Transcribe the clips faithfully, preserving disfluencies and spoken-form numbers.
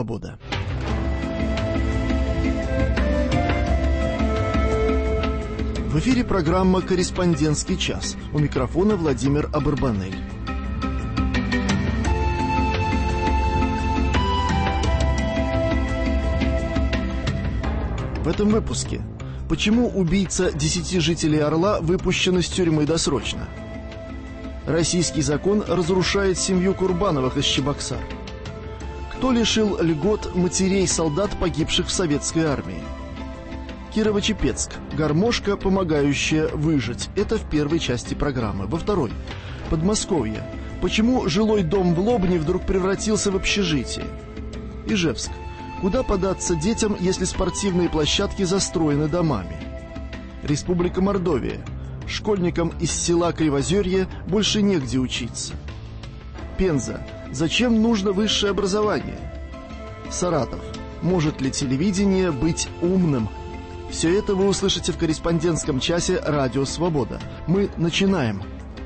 «Свобода». В эфире программа «Корреспондентский час». У микрофона Владимир Абарбанель. В этом выпуске. Почему убийца десяти жителей Орла выпущен из тюрьмы досрочно? Российский закон разрушает семью Курбановых из Чебоксар. Кто лишил льгот матерей солдат, погибших в советской армии? Кирово-Чепецк. Гармошка, помогающая выжить. Это в первой части программы. Во второй. Подмосковье. Почему жилой дом в Лобне вдруг превратился в общежитие? Ижевск. Куда податься детям, если спортивные площадки застроены домами? Республика Мордовия. Школьникам из села Кривозерье больше негде учиться. Пенза. Зачем нужно высшее образование? Саратов. Может ли телевидение быть умным? Все это вы услышите в корреспондентском часе «Радио Свобода». Мы начинаем.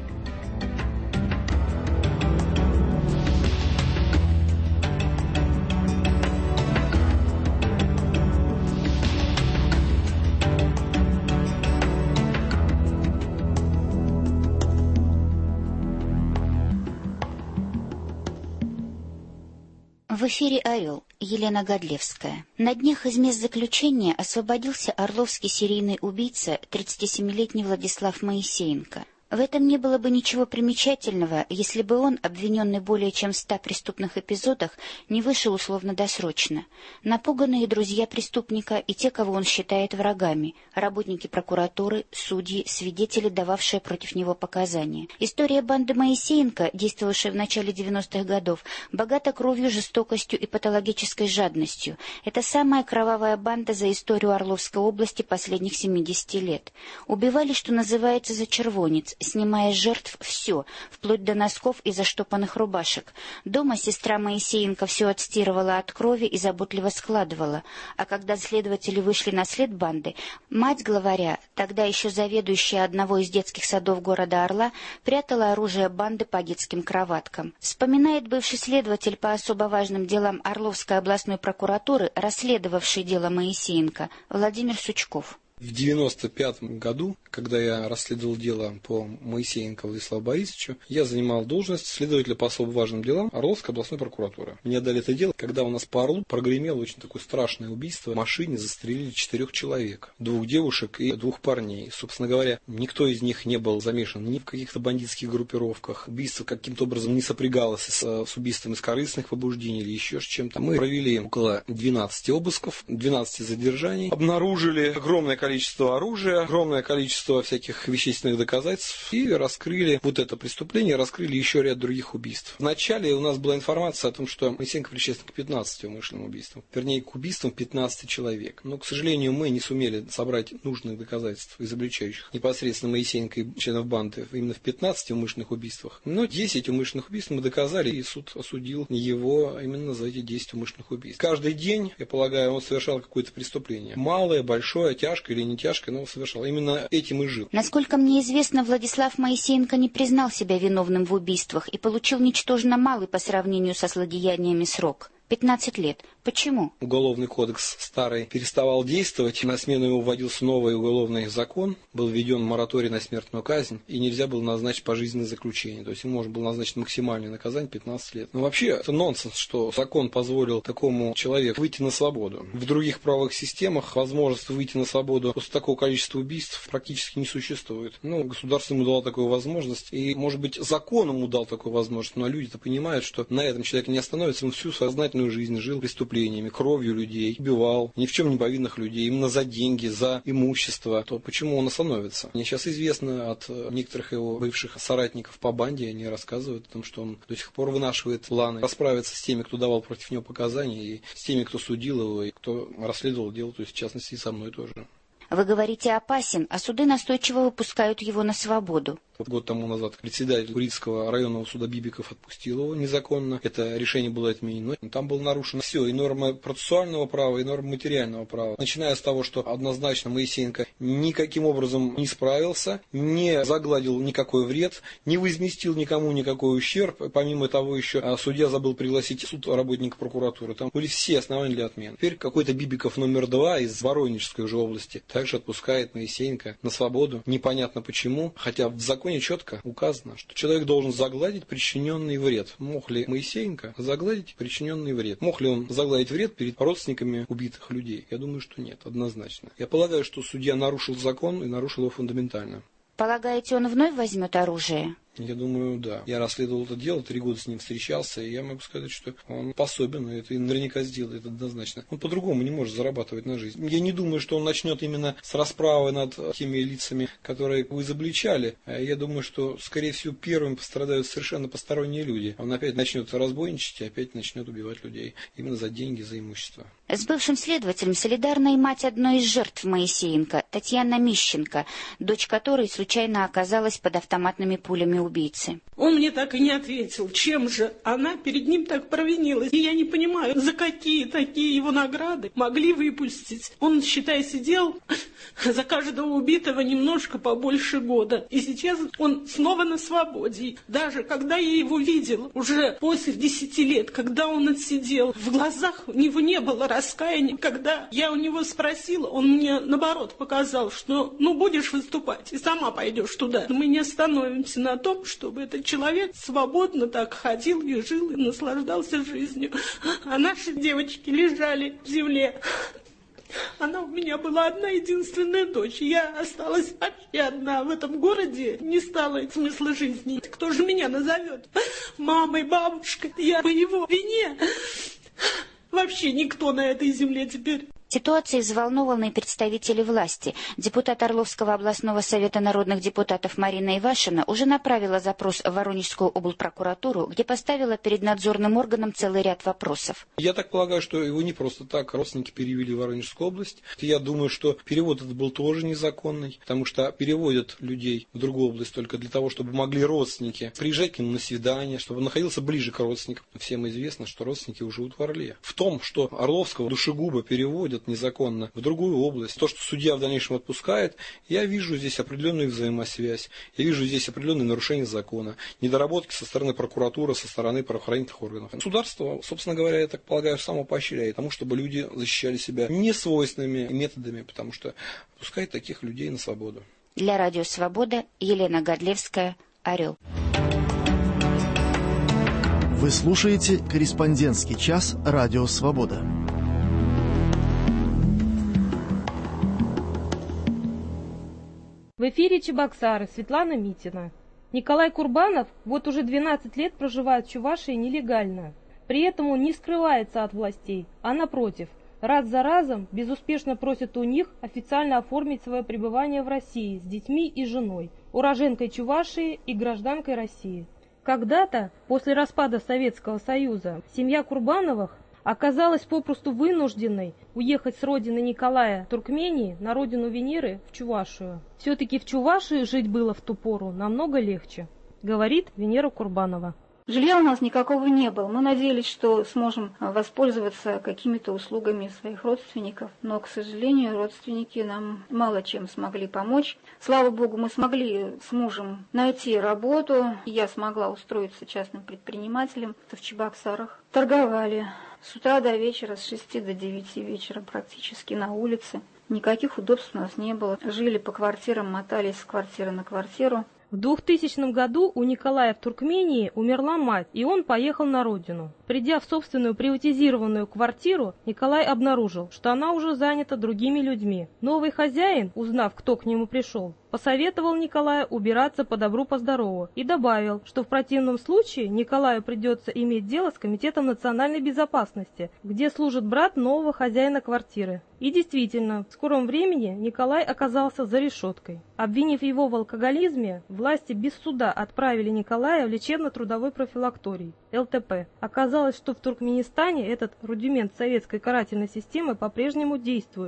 В эфире «Орел». Елена Годлевская. На днях из мест заключения освободился орловский серийный убийца тридцатисемилетний Владислав Моисеенко. В этом не было бы ничего примечательного, если бы он, обвиненный более чем в ста преступных эпизодах, не вышел условно-досрочно. Напуганные друзья преступника и те, кого он считает врагами, работники прокуратуры, судьи, свидетели, дававшие против него показания. История банды Моисеенко, действовавшей в начале девяностых годов, богата кровью, жестокостью и патологической жадностью. Это самая кровавая банда за историю Орловской области последних семидесяти лет. Убивали, что называется, за червонец, снимая с жертв все, вплоть до носков и заштопанных рубашек. Дома сестра Моисеенко все отстирывала от крови и заботливо складывала, а когда следователи вышли на след банды, мать главаря, тогда еще заведующая одного из детских садов города Орла, прятала оружие банды по детским кроваткам. Вспоминает бывший следователь по особо важным делам Орловской областной прокуратуры, расследовавший дело Моисеенко, Владимир Сучков. В девяносто пятом году, когда я расследовал дело по Моисеенко Владиславу Борисовичу, я занимал должность следователя по особо важным делам Орловской областной прокуратуры. Мне дали это дело, когда у нас по Орлу прогремело очень такое страшное убийство. В машине застрелили четырех человек, двух девушек и двух парней. Собственно говоря, никто из них не был замешан ни в каких-то бандитских группировках. Убийство каким-то образом не сопрягалось с, с убийством из корыстных побуждений или еще с чем-то. Мы провели около двенадцати обысков, двенадцати задержаний, обнаружили огромное количество количество оружия, огромное количество всяких вещественных доказательств и раскрыли вот это преступление, раскрыли еще ряд других убийств. Вначале у нас была информация о том, что Моисеенко причастен к пятнадцати умышленным убийствам, вернее, к убийствам пятнадцати человек. Но, к сожалению, мы не сумели собрать нужных доказательств, изобличающих непосредственно Моисеенко и членов банды именно в пятнадцати умышленных убийствах. Но десять умышленных убийств мы доказали, и суд осудил его именно за эти десять умышленных убийств. Каждый день, я полагаю, он совершал какое-то преступление. Малое, большое, тяжкое или не тяжкое, но совершал. Именно этим и жил. Насколько мне известно, Владислав Моисеенко не признал себя виновным в убийствах и получил ничтожно малый по сравнению со злодеяниями срок. пятнадцать лет. Почему? Уголовный кодекс старый переставал действовать, на смену ему вводился новый уголовный закон, был введен мораторий на смертную казнь, и нельзя было назначить пожизненное заключение. То есть ему можно было назначить максимальное наказание пятнадцать лет. Но вообще это нонсенс, что закон позволил такому человеку выйти на свободу. В других правовых системах возможность выйти на свободу после такого количества убийств практически не существует. Ну, государство ему дало такую возможность, и, может быть, закон ему дал такую возможность, но люди-то понимают, что на этом человек не остановится, он всю сознательную жизнь жил преступлениями, кровью людей, убивал ни в чем не повинных людей, именно за деньги, за имущество, то почему он остановится? Мне сейчас известно от некоторых его бывших соратников по банде, они рассказывают о том, что он до сих пор вынашивает планы расправиться с теми, кто давал против него показания, и с теми, кто судил его, и кто расследовал дело, то есть в частности и со мной тоже. Вы говорите, опасен, а суды настойчиво выпускают его на свободу. Год тому назад председатель Курильского районного суда Бибиков отпустил его незаконно. Это решение было отменено. Там было нарушено все, и нормы процессуального права, и нормы материального права. Начиная с того, что однозначно Моисеенко никаким образом не справился, не загладил никакой вред, не возместил никому никакой ущерб. Помимо того, еще судья забыл пригласить в суд работника прокуратуры. Там были все основания для отмены. Теперь какой-то Бибиков номер два из Воронежской уже области также отпускает Моисеенко на свободу. Непонятно почему, хотя в законе четко указано, что человек должен загладить причиненный вред. Мог ли Моисеенко загладить причиненный вред? Мог ли он загладить вред перед родственниками убитых людей? Я думаю, что нет, однозначно. Я полагаю, что судья нарушил закон и нарушил его фундаментально. Полагаете, он вновь возьмет оружие? Я думаю, да. Я расследовал это дело, три года с ним встречался, и я могу сказать, что он способен, и это наверняка сделает однозначно. Он по-другому не может зарабатывать на жизнь. Я не думаю, что он начнет именно с расправы над теми лицами, которые его изобличали. Я думаю, что, скорее всего, первым пострадают совершенно посторонние люди. Он опять начнет разбойничать и опять начнет убивать людей именно за деньги, за имущество. С бывшим следователем солидарна и мать одной из жертв Моисеенко, Татьяна Мищенко, дочь которой случайно оказалась под автоматными пулями убийцы. Он мне так и не ответил, чем же она перед ним так провинилась. И я не понимаю, за какие такие его награды могли выпустить. Он, считай, сидел за каждого убитого немножко побольше года. И сейчас он снова на свободе. Даже когда я его видела, уже после десяти лет, когда он отсидел, в глазах у него не было раскаяния. Когда я у него спросила, он мне наоборот показал, что ну будешь выступать и сама пойдешь туда. Мы не остановимся на том, чтобы этот человек свободно так ходил и жил, и наслаждался жизнью. А наши девочки лежали в земле. Она у меня была одна единственная дочь. Я осталась вообще одна в этом городе. Не стало смысла жизни. Кто же меня назовет? Мамой, бабушкой. Я по его вине. Вообще никто на этой земле теперь. Ситуацией взволнованы и представители власти. Депутат Орловского областного совета народных депутатов Марина Ивашина уже направила запрос в Воронежскую облпрокуратуру, где поставила перед надзорным органом целый ряд вопросов. Я так полагаю, что его не просто так родственники перевели в Воронежскую область. Я думаю, что перевод этот был тоже незаконный, потому что переводят людей в другую область только для того, чтобы могли родственники приезжать к ним на свидание, чтобы он находился ближе к родственникам. Всем известно, что родственники уже живут в Орле. В том, что Орловского душегуба переводят незаконно в другую область. То, что судья в дальнейшем отпускает, я вижу здесь определенную взаимосвязь. Я вижу здесь определенные нарушения закона, недоработки со стороны прокуратуры, со стороны правоохранительных органов. Государство, собственно говоря, я так полагаю, само поощряет тому, чтобы люди защищали себя несвойственными методами, потому что пускает таких людей на свободу. Для Радио Свобода Елена Годлевская, Орел. Вы слушаете «Корреспондентский час» Радио Свобода. В эфире Чебоксары, Светлана Митина. Николай Курбанов вот уже двенадцать лет проживает в Чувашии нелегально. При этом он не скрывается от властей, а напротив, раз за разом безуспешно просит у них официально оформить свое пребывание в России с детьми и женой, уроженкой Чувашии и гражданкой России. Когда-то, после распада Советского Союза, семья Курбановых оказалась попросту вынужденной уехать с родины Николая, Туркмении, на родину Венеры, в Чувашию. Все-таки в Чувашии жить было в ту пору намного легче, говорит Венера Курбанова. Жилья у нас никакого не было. Мы надеялись, что сможем воспользоваться какими-то услугами своих родственников, но, к сожалению, родственники нам мало чем смогли помочь. Слава богу, мы смогли с мужем найти работу. Я смогла устроиться частным предпринимателем в Чебоксарах. Торговали с утра до вечера, с шести до девяти вечера практически на улице. Никаких удобств у нас не было. Жили по квартирам, мотались с квартиры на квартиру. В двухтысячном году у Николая в Туркмении умерла мать, и он поехал на родину. Придя в собственную приватизированную квартиру, Николай обнаружил, что она уже занята другими людьми. Новый хозяин, узнав, кто к нему пришел, посоветовал Николаю убираться по добру по здорову и добавил, что в противном случае Николаю придется иметь дело с Комитетом национальной безопасности, где служит брат нового хозяина квартиры. И действительно, в скором времени Николай оказался за решеткой. Обвинив его в алкоголизме, власти без суда отправили Николая в лечебно-трудовой профилакторий, эл тэ пэ. Оказалось, что в Туркменистане этот рудимент советской карательной системы по-прежнему действует.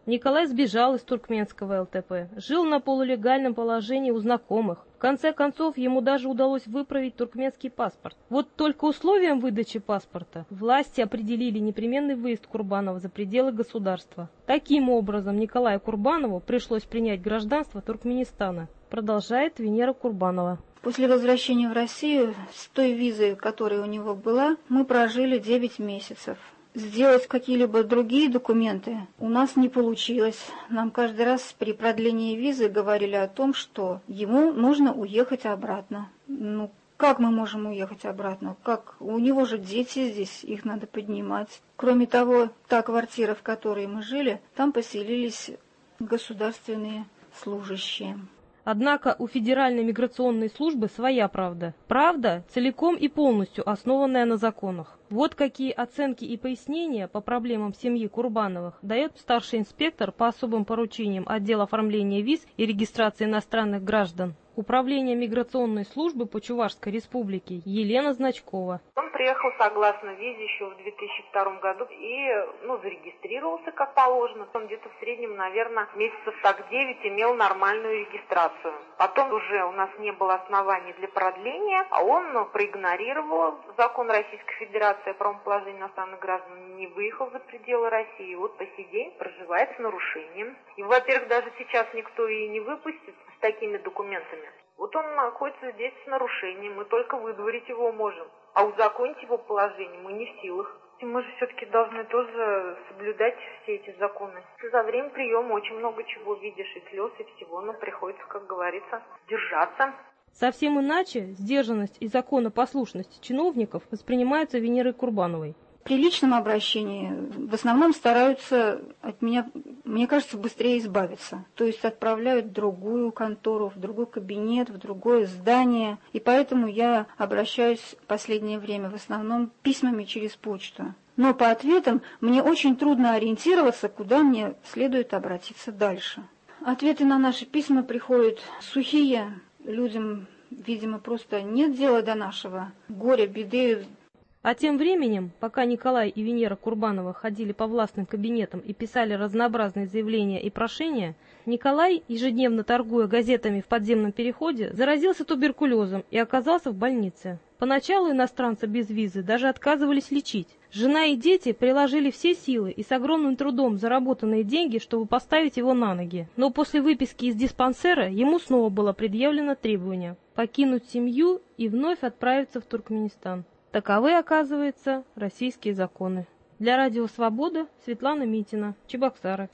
Николай сбежал из туркменского эл тэ пэ, жил на полулегальном положении у знакомых. В конце концов, ему даже удалось выправить туркменский паспорт. Вот только условием выдачи паспорта власти определили непременный выезд Курбанова за пределы государства. Таким образом, Николаю Курбанову пришлось принять гражданство Туркменистана. Продолжает Венера Курбанова. После возвращения в Россию с той визой, которая у него была, мы прожили девять месяцев. Сделать какие-либо другие документы у нас не получилось. Нам каждый раз при продлении визы говорили о том, что ему нужно уехать обратно. Ну, как мы можем уехать обратно? Как? У него же дети здесь, их надо поднимать. Кроме того, та квартира, в которой мы жили, там поселились государственные служащие. Однако у Федеральной миграционной службы своя правда. Правда, целиком и полностью основанная на законах. Вот какие оценки и пояснения по проблемам семьи Курбановых дает старший инспектор по особым поручениям отдела оформления виз и регистрации иностранных граждан Управления миграционной службы по Чувашской республике Елена Значкова. Он приехал согласно визе еще в две тысячи втором году и ну, зарегистрировался как положено. Он где-то в среднем, наверное, месяцев так девять имел нормальную регистрацию. Потом уже у нас не было оснований для продления, а он ну, проигнорировал закон Российской Федерации о правоположении иностранных граждан, не выехал за пределы России. И вот по сей день проживает с нарушением. И, во-первых, даже сейчас никто и не выпустит с такими документами. Вот он находится здесь с нарушением, мы только выдворить его можем. А узаконить его положение мы не в силах. И мы же все-таки должны тоже соблюдать все эти законы. За время приема очень много чего видишь, и слез, и всего, но приходится, как говорится, держаться. Совсем иначе сдержанность и законопослушность чиновников воспринимаются Венерой Курбановой. При личном обращении в основном стараются от меня, мне кажется, быстрее избавиться. То есть отправляют в другую контору, в другой кабинет, в другое здание. И поэтому я обращаюсь в последнее время в основном письмами через почту. Но по ответам мне очень трудно ориентироваться, куда мне следует обратиться дальше. Ответы на наши письма приходят сухие. Людям, видимо, просто нет дела до нашего горя, беды. А тем временем, пока Николай и Венера Курбанова ходили по властным кабинетам и писали разнообразные заявления и прошения, Николай, ежедневно торгуя газетами в подземном переходе, заразился туберкулезом и оказался в больнице. Поначалу иностранца без визы даже отказывались лечить. Жена и дети приложили все силы и с огромным трудом заработанные деньги, чтобы поставить его на ноги. Но после выписки из диспансера ему снова было предъявлено требование покинуть семью и вновь отправиться в Туркменистан. Таковы, оказывается, российские законы. Для Радио Свобода Светлана Митина, Чебоксары.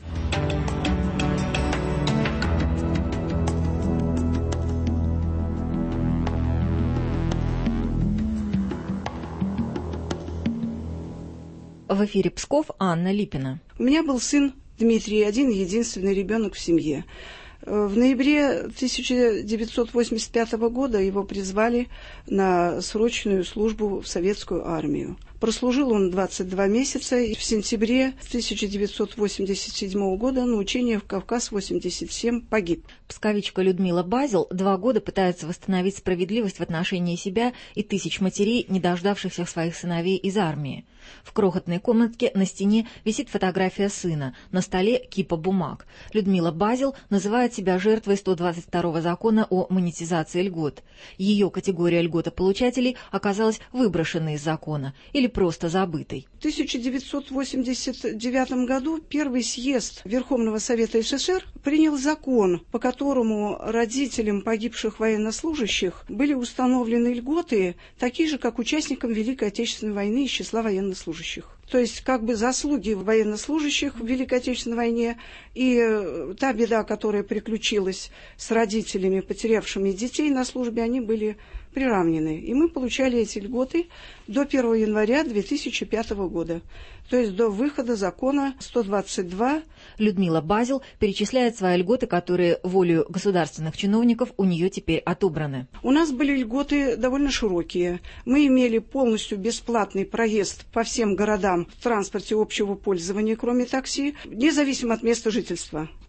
В эфире Псков, Анна Липина. У меня был сын Дмитрий, один единственный ребенок в семье. В ноябре тысяча девятьсот восемьдесят пятого года его призвали на срочную службу в советскую армию. Прослужил он двадцать два месяца, и в сентябре тысяча девятьсот восемьдесят седьмого года на учениях в Кавказ-восемьдесят семь погиб. Псковичка Людмила Базел два года пытается восстановить справедливость в отношении себя и тысяч матерей, не дождавшихся своих сыновей из армии. В крохотной комнатке на стене висит фотография сына, на столе кипа бумаг. Людмила Базел называет себя жертвой сто двадцать второго закона о монетизации льгот. Ее категория льготополучателей оказалась выброшенной из закона или просто забытой. В тысяча девятьсот восемьдесят девятом году первый съезд Верховного Совета СССР принял закон, по которому родителям погибших военнослужащих были установлены льготы, такие же, как участникам Великой Отечественной войны из числа военнослужащих. То есть как бы заслуги военнослужащих в Великой Отечественной войне и та беда, которая приключилась с родителями, потерявшими детей на службе, они были приравнены. И мы получали эти льготы до первого января две тысячи пятого года, то есть до выхода закона сто двадцать два. Людмила Базел перечисляет свои льготы, которые волею государственных чиновников у нее теперь отобраны. У нас были льготы довольно широкие. Мы имели полностью бесплатный проезд по всем городам в транспорте общего пользования, кроме такси, независимо от места жительства.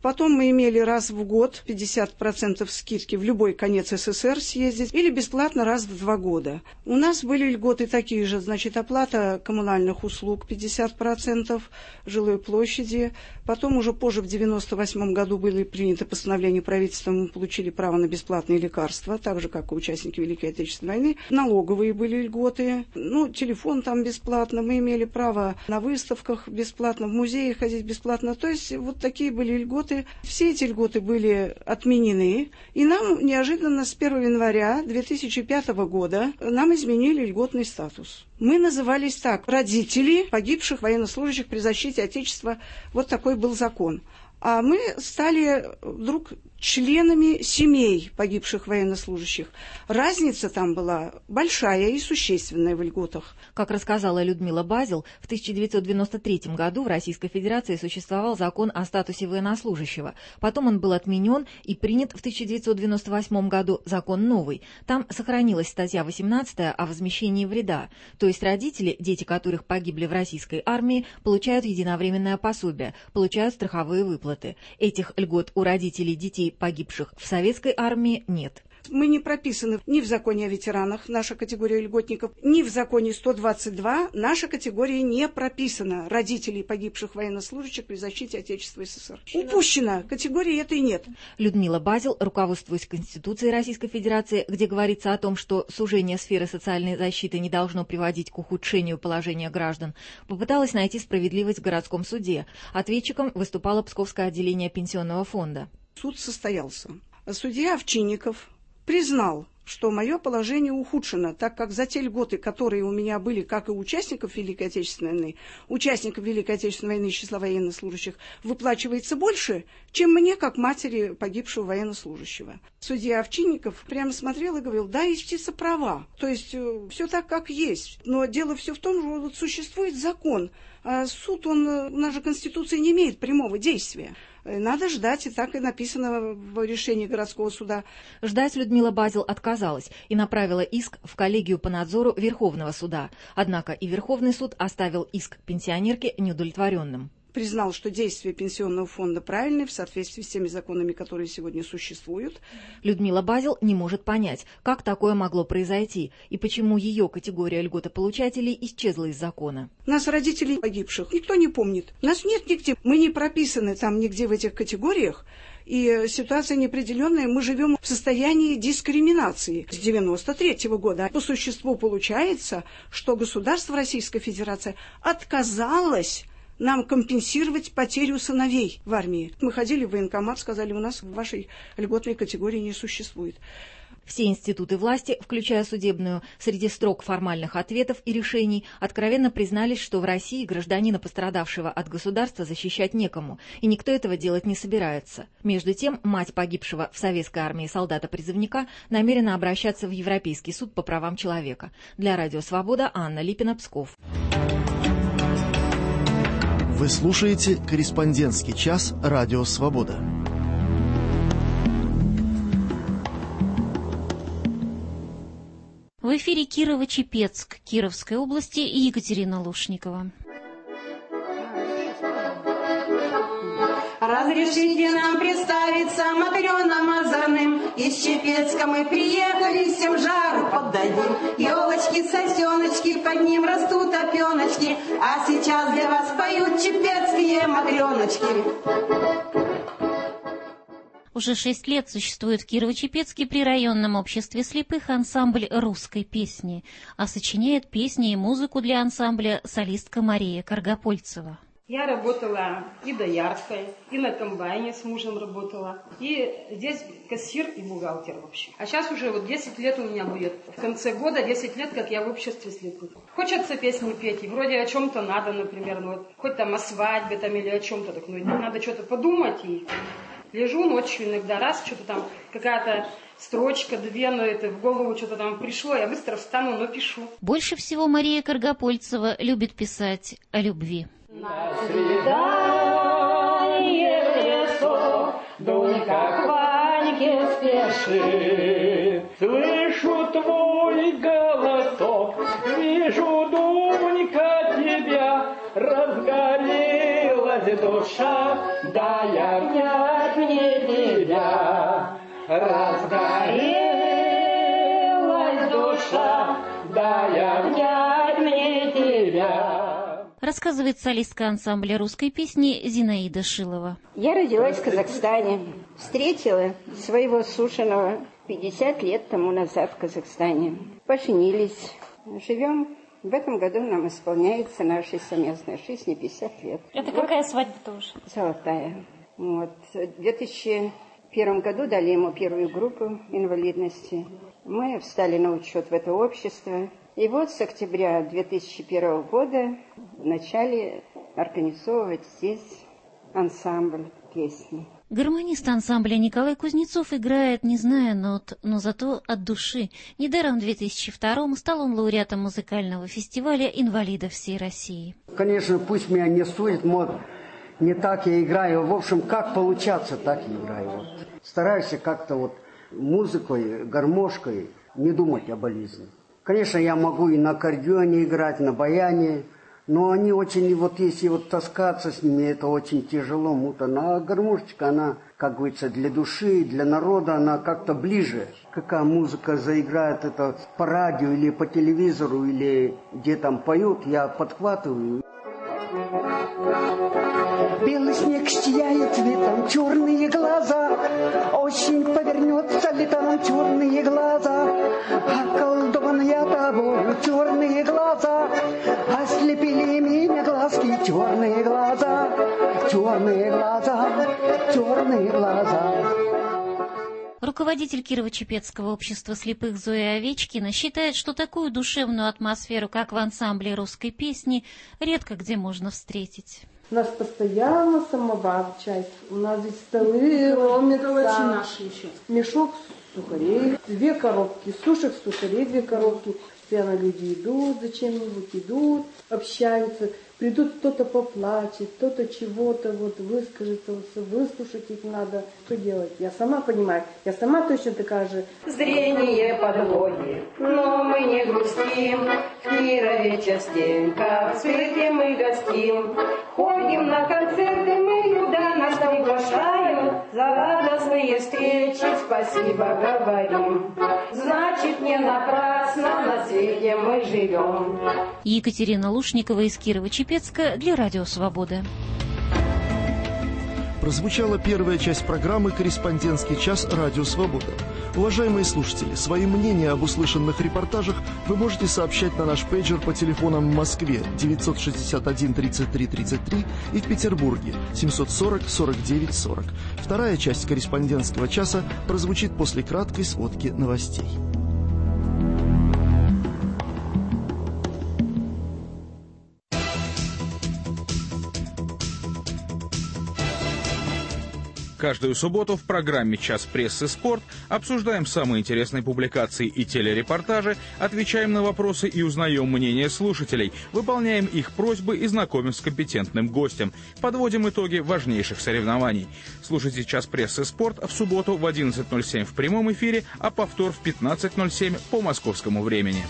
Потом мы имели раз в год пятьдесят процентов скидки в любой конец СССР съездить или бесплатно раз в два года. У нас были льготы такие же, значит, оплата коммунальных услуг пятьдесят процентов, жилой площади. Потом уже позже, в девяносто восьмом году, было принято постановление правительства, мы получили право на бесплатные лекарства, так же, как и участники Великой Отечественной войны. Налоговые были льготы, ну, телефон там бесплатно, мы имели право на выставках бесплатно, в музее ходить бесплатно. То есть вот такие были льготы. Все эти льготы были отменены, и нам неожиданно с первого января две тысячи пятого года нам изменили льготный статус. Мы назывались так: родители погибших военнослужащих при защите Отечества. Вот такой был закон. А мы стали вдруг членами семей погибших военнослужащих. Разница там была большая и существенная в льготах. Как рассказала Людмила Базил, в тысяча девятьсот девяносто третьем году в Российской Федерации существовал закон о статусе военнослужащего. Потом он был отменен и принят в тысяча девятьсот девяносто восьмом году закон новый. Там сохранилась статья восемнадцатая о возмещении вреда. То есть родители, дети которых погибли в российской армии, получают единовременное пособие, получают страховые выплаты. Этих льгот у родителей детей погибших в советской армии нет. Мы не прописаны ни в законе о ветеранах, наша категория льготников, ни в законе сто двадцать два наша категория не прописана. Родителей погибших военнослужащих при защите Отечества СССР. Упущена. Категории этой нет. Людмила Базил, руководствуясь Конституцией Российской Федерации, где говорится о том, что сужение сферы социальной защиты не должно приводить к ухудшению положения граждан, попыталась найти справедливость в городском суде. Ответчиком выступало Псковское отделение пенсионного фонда. Суд состоялся. Судья Овчинников признал, что мое положение ухудшено, так как за те льготы, которые у меня были, как и у участников Великой Отечественной войны, участников Великой Отечественной войны из числа военнослужащих, выплачивается больше, чем мне, как матери погибшего военнослужащего. Судья Овчинников прямо смотрел и говорил: да, истица права, то есть э, все так, как есть. Но дело все в том, что вот существует закон, а суд, он, у нас же Конституция не имеет прямого действия. Надо ждать, и так и написано в решении городского суда. Ждать Людмила Базил отказалась и направила иск в коллегию по надзору Верховного суда. Однако и Верховный суд оставил иск пенсионерки неудовлетворенным. Признал, что действия пенсионного фонда правильные, в соответствии с теми законами, которые сегодня существуют. Людмила Базил не может понять, как такое могло произойти и почему ее категория льготополучателей исчезла из закона. Нас, родителей погибших, никто не помнит. Нас нет нигде. Мы не прописаны там нигде в этих категориях. И ситуация неопределенная. Мы живем в состоянии дискриминации с девяносто третьего года. По существу получается, что государство Российской Федерации отказалось нам компенсировать потерю сыновей в армии. Мы ходили в военкомат, сказали: у нас в вашей льготной категории не существует. Все институты власти, включая судебную, среди строк формальных ответов и решений, откровенно признались, что в России гражданина, пострадавшего от государства, защищать некому, и никто этого делать не собирается. Между тем, мать погибшего в советской армии солдата-призывника намерена обращаться в Европейский суд по правам человека. Для Радио Свобода Анна Липина, Псков. Вы слушаете «Корреспондентский час» Радио Свобода. В эфире Кирово-Чепецк, Кировской области, и Екатерина Лушникова. Разрешите нам представиться Матрёнам озорным. Из Чепецка мы приехали, всем жару поддадим. Ёлочки, сосёночки, под ним растут опёночки. А сейчас для вас поют чепецкие матрёночки. Уже шесть лет существует в Кирово-Чепецке при районном обществе слепых ансамбль русской песни, а сочиняет песни и музыку для ансамбля солистка Мария Каргопольцева. Я работала и дояркой, и на комбайне с мужем работала, и здесь кассир и бухгалтер вообще. А сейчас уже вот десять лет у меня будет. В конце года десять лет, как я в обществе слепых. Хочется песни петь, и вроде о чем-то надо, например, ну вот, хоть там о свадьбе там, или о чем-то, так, ну надо что-то подумать. И лежу ночью иногда, раз что-то там, какая-то строчка, две, но это в голову что-то там пришло, я быстро встану, напишу. Больше всего Мария Каргопольцева любит писать о любви. На свидание в лесу Дунька к Ваньке спешит. Слышу твой голосок, вижу, Дунька, тебя разгорелась разгорелась душа, дай обнять мне тебя. Разгорелась душа, дай обнять мне тебя. Рассказывает солистка ансамбля русской песни Зинаида Шилова. Я родилась в Казахстане. Встретила своего суженого пятьдесят лет тому назад в Казахстане. Поженились. Живем. В этом году нам исполняется нашей совместной жизни пятьдесят лет. Это какая свадьба-то уже? Золотая. Вот. В две тысячи первом году дали ему первую группу инвалидности. Мы встали на учет в это общество. И вот с октября две тысячи первого года начали организовывать здесь ансамбль песни. Гармонист ансамбля Николай Кузнецов играет, не зная нот, но зато от души. Недаром в две тысячи втором стал он лауреатом музыкального фестиваля инвалидов всей России. Конечно, пусть меня не судят, мод, не так я играю. В общем, как получаться, так и играю. Вот. Стараюсь как-то вот музыкой, гармошкой не думать о болезни. Конечно, я могу и на аккордеоне играть, на баяне, но они очень, вот если вот таскаться с ними, это очень тяжело, муторно. А гармошечка, она, как говорится, для души, для народа, она как-то ближе. Какая музыка заиграет, это по радио или по телевизору, или где там поют, я подхватываю. Белый снег сияет цветом, черные глаза. Осень повернется летом, черные глаза. Околдованная тобою, черные глаза. Ослепили меня глазки, черные глаза. Черные глаза, черные глаза. Руководитель Кирово-Чепецкого общества слепых Зоя Овечкина считает, что такую душевную атмосферу, как в ансамбле русской песни, редко где можно встретить. У нас постоянно самовар, чай. У нас здесь столы ломятся. Мешок сухарей, две коробки, сушек сухарей, две коробки. Постоянно люди идут, зачем-нибудь идут, общаются. Придут, кто-то поплачет, кто-то чего-то вот выскажется, выслушать их надо. Что делать? Я сама понимаю, я сама точно такая же. Зрение подводит, но мы не грустим. В Кирове частенько, в цирке мы гостим. Ходим на концерты мы, куда нас приглашают. За радостные встречи спасибо говорим. Значит, не напрасно на свете мы живем. Екатерина Лушникова из Кирова-Чепецка для Радио Свобода. Прозвучала первая часть программы «Корреспондентский час. Радио Свобода». Уважаемые слушатели, свои мнения об услышанных репортажах вы можете сообщать на наш пейджер по телефонам в Москве девятьсот шестьдесят один тридцать три тридцать три и в Петербурге семьсот сорок сорок девять сорок. Вторая часть «Корреспондентского часа» прозвучит после краткой сводки новостей. Каждую субботу в программе «Час прессы спорт» обсуждаем самые интересные публикации и телерепортажи, отвечаем на вопросы и узнаем мнение слушателей, выполняем их просьбы и знакомим с компетентным гостем, подводим итоги важнейших соревнований. Слушайте «Час прессы спорт» в субботу в одиннадцать ноль семь в прямом эфире, а повтор в пятнадцать ноль семь по московскому времени.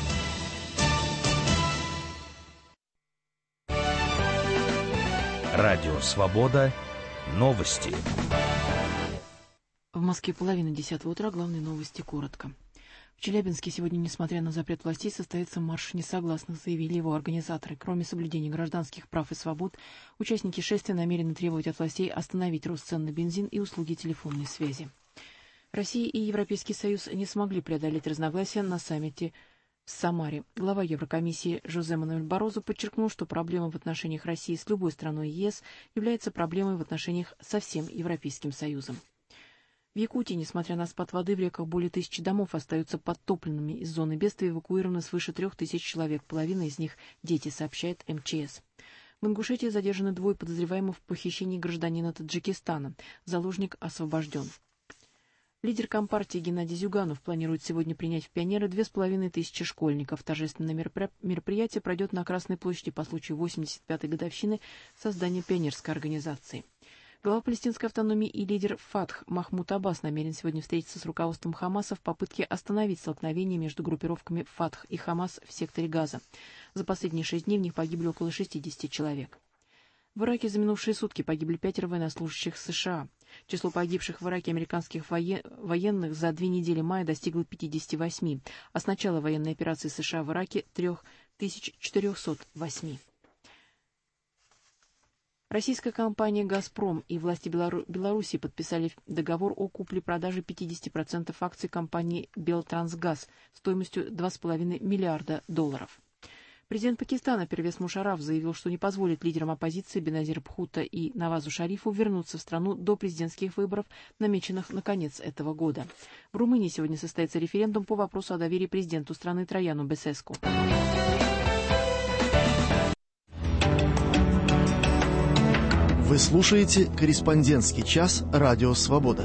Радио «Свобода». Новости. В Москве половина десятого утра. Главные новости коротко. В Челябинске сегодня, несмотря на запрет властей, состоится марш несогласных, заявили его организаторы. Кроме соблюдения гражданских прав и свобод, участники шествия намерены требовать от властей остановить рост цен на бензин и услуги телефонной связи. Россия и Европейский Союз не смогли преодолеть разногласия на саммите в Самаре. Глава Еврокомиссии Жозе Мануэль Барозу подчеркнул, что проблема в отношениях России с любой страной ЕС является проблемой в отношениях со всем Европейским Союзом. В Якутии, несмотря на спад воды в реках, более тысячи домов остаются подтопленными. Из зоны бедствия эвакуировано свыше трех тысяч человек, половина из них – дети, сообщает эм че эс. В Ингушетии задержаны двое подозреваемых в похищении гражданина Таджикистана. Заложник освобожден. Лидер Компартии Геннадий Зюганов планирует сегодня принять в пионеры две с половиной тысячи школьников. Торжественное мероприятие пройдет на Красной площади по случаю восемьдесят пятой годовщины создания пионерской организации. Глава палестинской автономии и лидер ФАТХ Махмуд Аббас намерен сегодня встретиться с руководством Хамаса в попытке остановить столкновение между группировками ФАТХ и Хамас в секторе Газа. За последние шесть дней в них погибли около шестидесяти человек. В Ираке за минувшие сутки погибли пятеро военнослужащих США. Число погибших в Ираке американских воен... военных за две недели мая достигло пятидесяти восьми, а с начала военной операции США в Ираке – трёх тысяч четырёхсот восьми. Российская компания «Газпром» и власти Белору... Беларуси подписали договор о купле-продаже пятидесяти процентов акций компании «Белтрансгаз» стоимостью два с половиной миллиарда долларов. Президент Пакистана Первез Мушарраф заявил, что не позволит лидерам оппозиции Беназиру Бхутто и Навазу Шарифу вернуться в страну до президентских выборов, намеченных на конец этого года. В Румынии сегодня состоится референдум по вопросу о доверии президенту страны Траяну Бесеску. Вы слушаете «Корреспондентский час» Радио «Свобода».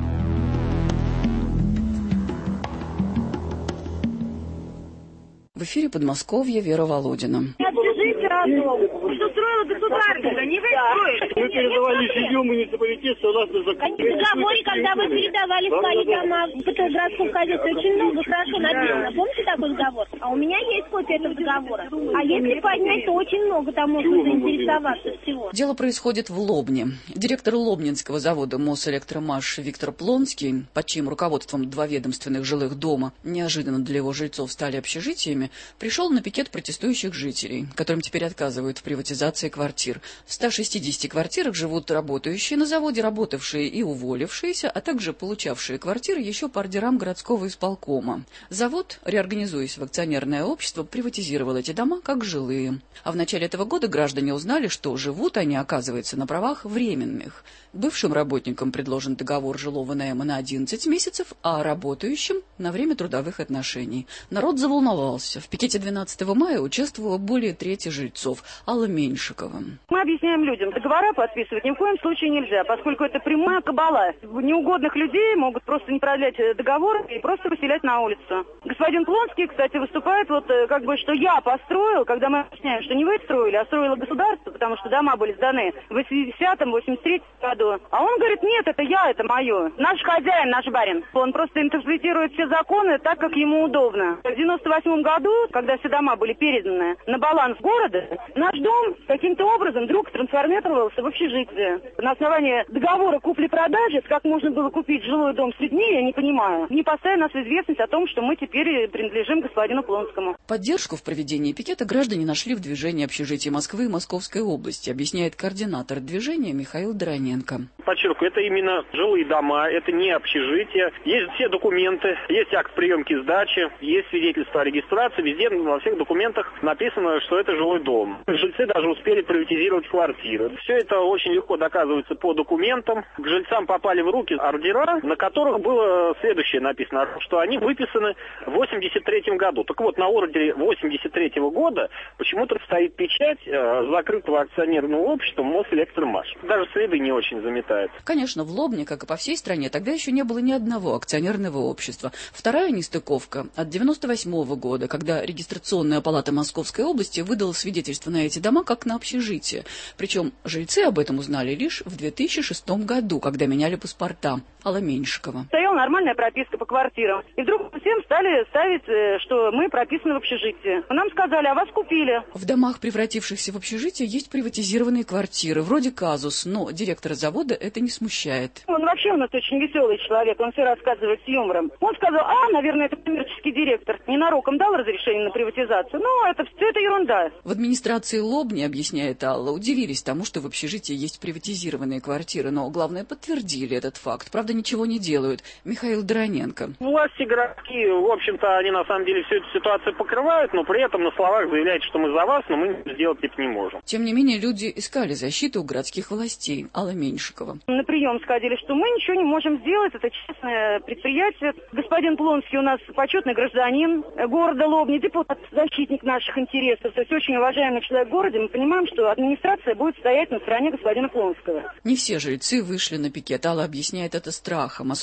В эфире Подмосковье, Вера Володина. Общежитие родов. Что строило государство, не вы строили. Мы передавали жилье муниципалитет согласно закону. В договоре, когда вы передавали свои дома в городском хозяйстве, очень много хорошо написано. Помните такой договор? А у меня есть копия этого договора. А если поднять, то очень много там можно заинтересоваться всего. Дело происходит в Лобне. Директор Лобнинского завода «Мосэлектромаш» Виктор Плонский, под чьим руководством два ведомственных жилых дома неожиданно для его жильцов стали общежитиями, пришел на пикет протестующих жителей, которым теперь отказывают в приватизации квартир. В ста шестидесяти квартирах живут работающие на заводе, работавшие и уволившиеся, а также получавшие квартиры еще по ордерам городского исполкома. Завод, реорганизуясь в акционерное общество, приватизировал эти дома как жилые. А в начале этого года граждане узнали, что живут они, оказывается, на правах временных. Бывшим работникам предложен договор жилого найма на одиннадцать месяцев, а работающим – на время трудовых отношений. Народ заволновался. В пикете двенадцатого мая участвовало более трети жильцов. Алла Меньшикова. Мы объясняем людям, договора подписывать ни в коем случае нельзя, поскольку это прямая кабала. Неугодных людей могут просто не продлять договор и просто выселять на улицу. Господин Плонский, кстати, выступает вот как бы, что я построил, когда мы объясняем, что не вы строили, а строило государство, потому что дома были сданы в восьмидесятом — восемьдесят третьем году. А он говорит, нет, это я, это мое. Наш хозяин, наш барин. Он просто интерпретирует все законы так, как ему удобно. В девяносто восьмом году, когда все дома были переданы на баланс города, наш дом каким-то образом вдруг трансформировался в общежитие. На основании договора купли-продажи, как можно было купить жилой дом с людьми, я не понимаю. Не поставили нас в известность о том, что мы теперь принадлежим господину Плонскому. Поддержку в проведении пикета граждане нашли в движении общежития Москвы и Московской области, объясняет координатор движения Михаил Дороненко. Подчеркиваю, это именно жилые дома, это не общежитие. Есть все документы, есть акт приемки сдачи, есть свидетельство о регистрации. Везде во всех документах написано, что это жилой дом. Жильцы даже успели приватизировать квартиры. Все это очень легко доказывается по документам. К жильцам попали в руки ордера, на которых было следующее написано, что они выписаны в восемьдесят третьем году. Так вот, на ордере восемьдесят третьего года почему-то стоит печать э, закрытого акционерного общества «Мосэлектромаш». Даже следы не очень заметает. Конечно, в Лобне, как и по всей стране, тогда еще не было ни одного акционерного общества. Вторая нестыковка от девяносто восьмого года, когда регистрационная палата Московской области выдала свидетельство на эти дома как на общежитие. Причем жильцы об этом узнали лишь в две тысячи шестом году, когда меняли паспорта. Алла Меньшикова. Стояла нормальная прописка по квартирам. И вдруг всем стали ставить, что мы прописаны в общежитии. Нам сказали, а вас купили. В домах, превратившихся в общежитие, есть приватизированные квартиры, вроде казус, но директора завода это не смущает. Он вообще у нас очень веселый человек, он все рассказывает с юмором. Он сказал, а, наверное, это коммерческий директор. Ненароком дал разрешение на приватизацию. Ну, это все это ерунда. В администрации Лобни, объясняет Алла, удивились тому, что в общежитии есть приватизированные квартиры, но главное, подтвердили этот факт. Правда, ничего не делают. Михаил Дороненко. Власти городские, в общем-то, они на самом деле всю эту ситуацию покрывают, но при этом на словах заявляют, что мы за вас, но мы сделать это не можем. Тем не менее, люди искали защиту у городских властей. Алла Меньшикова. На прием сказали, что мы ничего не можем сделать, это частное предприятие. Господин Плонский у нас почетный гражданин города Лобни, депутат, защитник наших интересов, то есть очень уважаемый человек в городе. Мы понимаем, что администрация будет стоять на стороне господина Плонского. Не все жильцы вышли на пикет. Алла объясняет это страхом. Особенно напуганы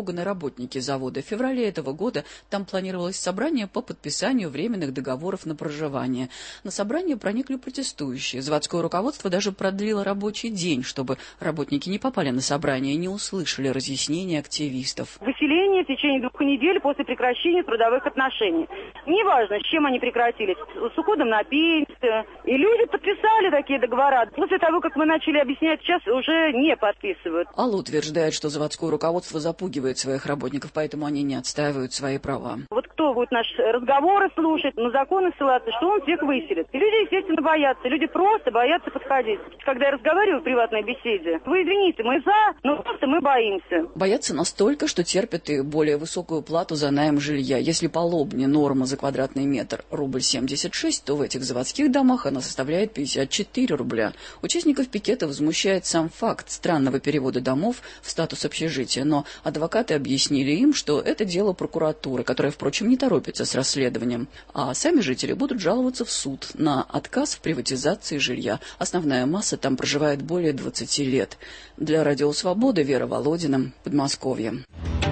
напуганы работники завода. В феврале этого года там планировалось собрание по подписанию временных договоров на проживание. На собрание проникли протестующие. Заводское руководство даже продлило рабочий день, чтобы работники не попали на собрание и не услышали разъяснения активистов. Выселение в течение двух недель после прекращения трудовых отношений. Неважно, с чем они прекратились, с уходом на пенсию. И люди подписали такие договора. После того, как мы начали объяснять, сейчас уже не подписывают. Алла утверждает, что заводское руководство запугивает своих работников, поэтому они не отстаивают свои права. Вот кто будет наши разговоры слушать, на законы ссылаться, что он всех выселит. И люди, естественно, боятся. Люди просто боятся подходить. Когда я разговариваю в приватной беседе, вы извините, мы за, но просто мы боимся. Боятся настолько, что терпят и более высокую плату за найм жилья. Если по Лобне норма за квадратный метр рубль семьдесят шесть, то в этих заводских домах она составляет пятьдесят четыре рубля. Участников пикета возмущает сам факт странного перевода домов в статус общежития, но адвокаты объяснили им, что это дело прокуратуры, которая, впрочем, не торопится с расследованием. А сами жители будут жаловаться в суд на отказ в приватизации жилья. Основная масса там проживает более двадцати лет. Для Радио Свобода Вера Володина, Подмосковье.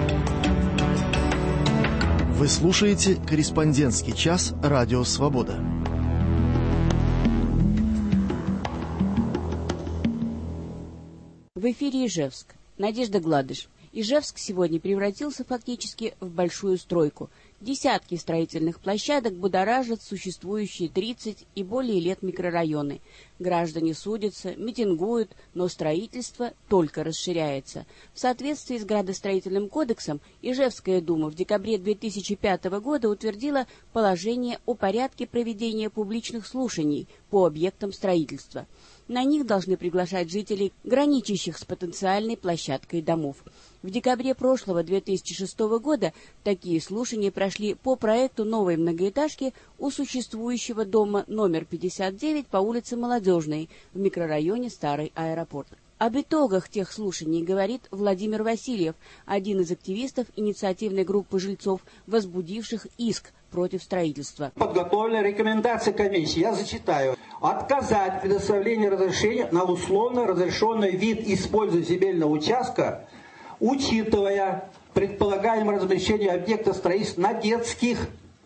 Вы слушаете «Корреспондентский час» Радио Свобода. В эфире Ижевск. Надежда Гладыш. Ижевск сегодня превратился фактически в большую стройку. Десятки строительных площадок будоражат существующие тридцать и более лет микрорайоны. Граждане судятся, митингуют, но строительство только расширяется. В соответствии с градостроительным кодексом Ижевская дума в декабре две тысячи пятого года утвердила положение о порядке проведения публичных слушаний по объектам строительства. На них должны приглашать жителей, граничащих с потенциальной площадкой домов. В декабре прошлого две тысячи шестого года такие слушания прошли по проекту новой многоэтажки у существующего дома номер пятьдесят девять по улице Молодежной в микрорайоне Старый аэропорт. Об итогах тех слушаний говорит Владимир Васильев, один из активистов инициативной группы жильцов, возбудивших иск против строительства. Подготовлена рекомендация комиссии. Я зачитаю. Отказать в предоставлении разрешения на условно разрешенный вид использования земельного участка, учитывая предполагаемое размещение объекта строительства на детских,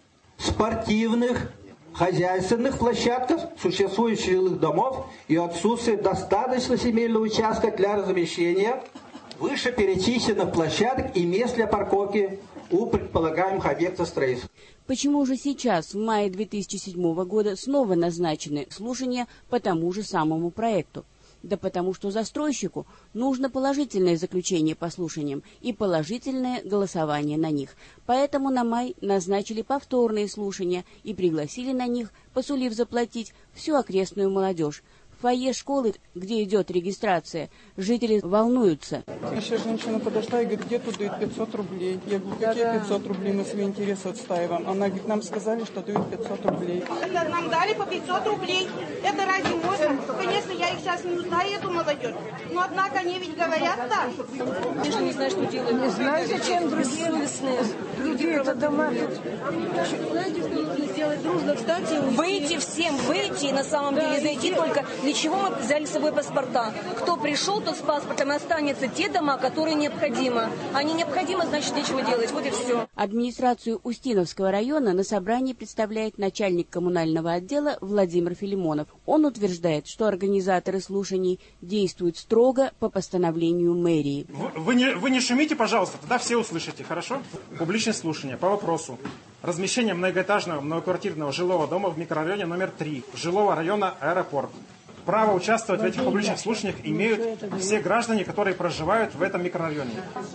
спортивных, хозяйственных площадках существующих жилых домов и отсутствие достаточно земельного участка для размещения вышеперечисленных площадок и мест для парковки у предполагаемых объектов строительства. Почему же сейчас, в мае две тысячи седьмого года, снова назначены слушания по тому же самому проекту? Да потому что застройщику нужно положительное заключение по слушаниям и положительное голосование на них. Поэтому на май назначили повторные слушания и пригласили на них, посулив заплатить, всю окрестную молодежь. В фойе школы, где идет регистрация, жители волнуются. Еще женщина подошла и говорит, где тут дают пятьсот рублей. Я говорю, какие пятьсот рублей, мы свои интересы отстаиваем. Она говорит, нам сказали, что дают пятьсот рублей. Это нам дали по пятьсот рублей. Это разве можно? Конечно, я их сейчас не знаю, эту молодежь. Но однако они ведь говорят так. Ты же не знаешь, что делать. Не знаю, зачем другие лесные. Другие это дома. Знаете, что нужно сделать дружно встать и уйти? Выйти всем, выйти, на самом деле, зайти только... Для чего мы взяли с собой паспорта? Кто пришел, тот с паспортом, и останется те дома, которые необходимы. А не необходимо, значит, нечего делать. Вот и все. Администрацию Устиновского района на собрании представляет начальник коммунального отдела Владимир Филимонов. Он утверждает, что организаторы слушаний действуют строго по постановлению мэрии. Вы, вы, не, вы не шумите, пожалуйста, тогда все услышите, хорошо? Публичное слушание по вопросу размещения многоэтажного многоквартирного жилого дома в микрорайоне номер три жилого района «Аэропорт». Право участвовать в этих публичных слушаниях имеют все граждане, которые проживают в этом микрорайоне.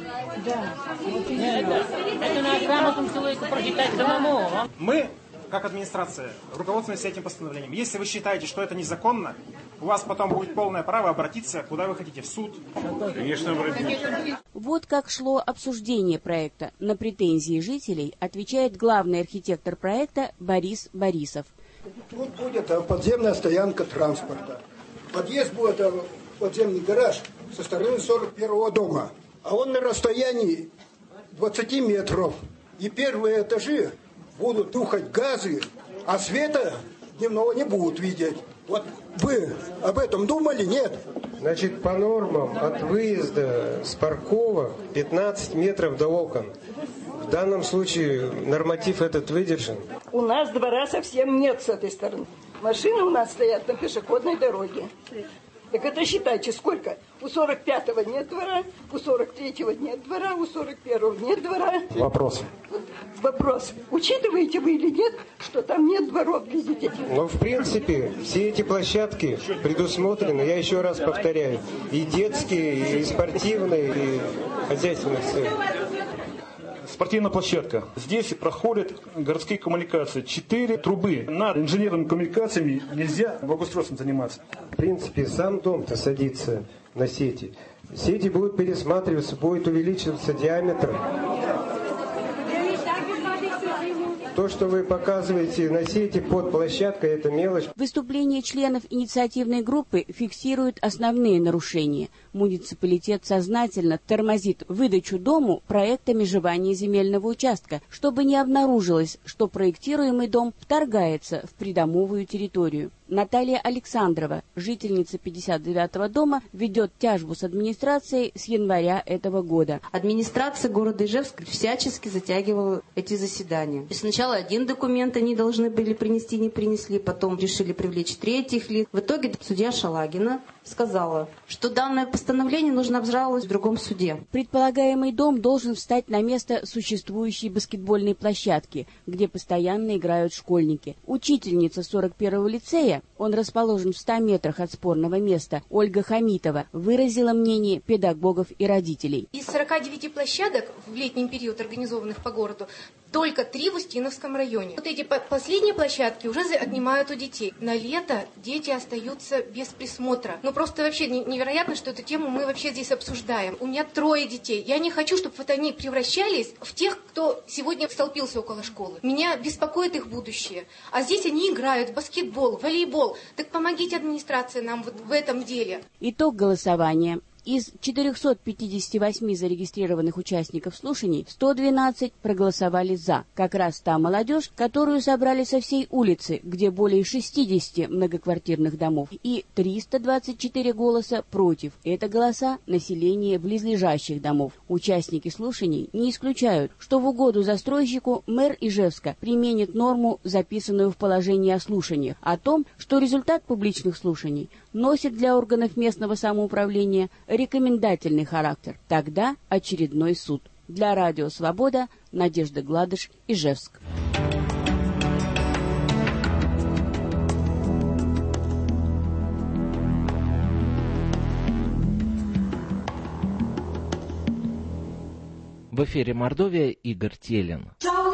Это надо грамотному человеку прочитать самому. Мы, как администрация, руководствуемся этим постановлением. Если вы считаете, что это незаконно, у вас потом будет полное право обратиться, куда вы хотите, в суд. Конечно, обратитесь. Вот как шло обсуждение проекта. На претензии жителей отвечает главный архитектор проекта Борис Борисов. Тут будет подземная стоянка транспорта. Подъезд будет подземный гараж со стороны сорок первого дома. А он на расстоянии двадцати метров. И первые этажи будут тухать газы, а света дневного не будут видеть. Вот вы об этом думали? Нет? Значит, по нормам от выезда с парковок пятнадцать метров до окон. В данном случае норматив этот выдержан. У нас двора совсем нет с этой стороны. Машины у нас стоят на пешеходной дороге. Так это считайте, сколько? У сорок пятого нет двора, у сорок третьего нет двора, у сорок первого нет двора. Вопрос. Вопрос. Учитываете вы или нет, что там нет дворов для детей? Ну, в принципе, все эти площадки предусмотрены, я еще раз повторяю, и детские, и спортивные, и хозяйственных целей. Спортивная площадка. Здесь проходят городские коммуникации. Четыре трубы. Над инженерными коммуникациями нельзя благоустройством заниматься. В принципе, сам дом-то садится на сети. Сети будут пересматриваться, будет увеличиваться диаметр. То, что вы показываете на сети под площадкой, это мелочь. Выступления членов инициативной группы фиксируют основные нарушения. Муниципалитет сознательно тормозит выдачу дому проекта межевания земельного участка, чтобы не обнаружилось, что проектируемый дом вторгается в придомовую территорию. Наталья Александрова, жительница пятьдесят девятого дома, ведет тяжбу с администрацией с января этого года. Администрация города Ижевск всячески затягивала эти заседания. И сначала один документ они должны были принести, не принесли, потом решили привлечь третьих лиц. В итоге судья Шалагина сказала, что данное постановление нужно обжаловать в другом суде. Предполагаемый дом должен встать на место существующей баскетбольной площадки, где постоянно играют школьники. Учительница сорок первого лицея, он расположен в ста метрах от спорного места, Ольга Хамитова, выразила мнение педагогов и родителей. Из сорока девяти площадок в летний период, организованных по городу, только три в Устиновском районе. Вот эти последние площадки уже отнимают у детей. На лето дети остаются без присмотра. Ну просто вообще невероятно, что эту тему мы вообще здесь обсуждаем. У меня трое детей. Я не хочу, чтобы вот они превращались в тех, кто сегодня столпился около школы. Меня беспокоит их будущее. А здесь они играют в баскетбол, в волейбол. Так помогите администрации нам вот в этом деле. Итог голосования. Из четырехсот пятидесяти восьми зарегистрированных участников слушаний сто двенадцать проголосовали «за». Как раз та молодежь, которую собрали со всей улицы, где более шестидесяти многоквартирных домов, и триста двадцать четыре голоса «против». Это голоса населения близлежащих домов. Участники слушаний не исключают, что в угоду застройщику мэр Ижевска применит норму, записанную в положении о слушаниях, о том, что результат публичных слушаний носит для органов местного самоуправления рекомендательный характер. Тогда очередной суд. Для Радио Свобода Надежда Гладыш, Ижевск. В эфире Мордовия, Игорь Телин.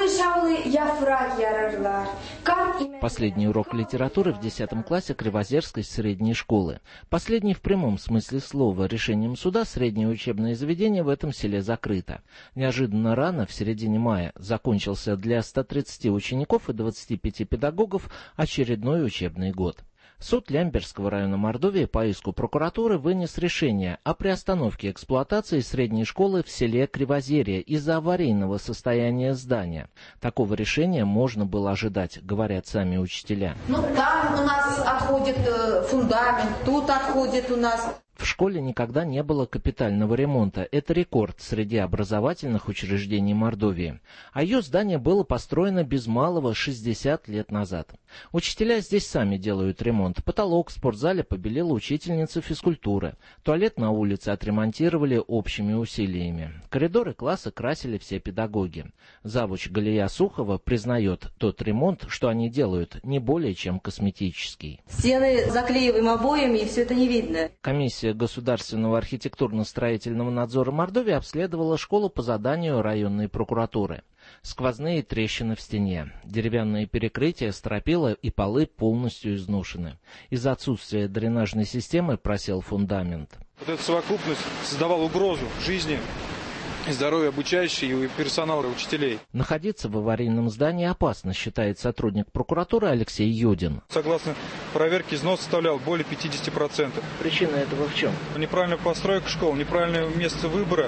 Последний урок литературы в десятом классе Кривозерской средней школы. Последний в прямом смысле слова. Решением суда среднее учебное заведение в этом селе закрыто. Неожиданно рано, в середине мая, закончился для ста тридцати учеников и двадцати пяти педагогов очередной учебный год. Суд Лямберского района Мордовии по иску прокуратуры вынес решение о приостановке эксплуатации средней школы в селе Кривозерье из-за аварийного состояния здания. Такого решения можно было ожидать, говорят сами учителя. Ну, там у нас отходит э, фундамент, тут отходит у нас... В школе никогда не было капитального ремонта. Это рекорд среди образовательных учреждений Мордовии. А ее здание было построено без малого шестьдесят лет назад. Учителя здесь сами делают ремонт. Потолок в спортзале побелела учительница физкультуры. Туалет на улице отремонтировали общими усилиями. Коридоры класса красили все педагоги. Завуч Галия Сухова признает, тот ремонт, что они делают, не более чем косметический. Стены заклеиваем обоями, и все это не видно. Комиссия Государственного архитектурно-строительного надзора Мордовии обследовала школу по заданию районной прокуратуры. Сквозные трещины в стене, деревянные перекрытия, стропила и полы полностью изношены. Из-за отсутствия дренажной системы просел фундамент. Вот эта совокупность создавала угрозу жизни и здоровья обучающих и персонала, и учителей. Находиться в аварийном здании опасно, считает сотрудник прокуратуры Алексей Юдин. Согласно проверке, износ составлял более пятидесяти процентов. Причина этого в чем? Неправильная постройка школ, неправильное место выбора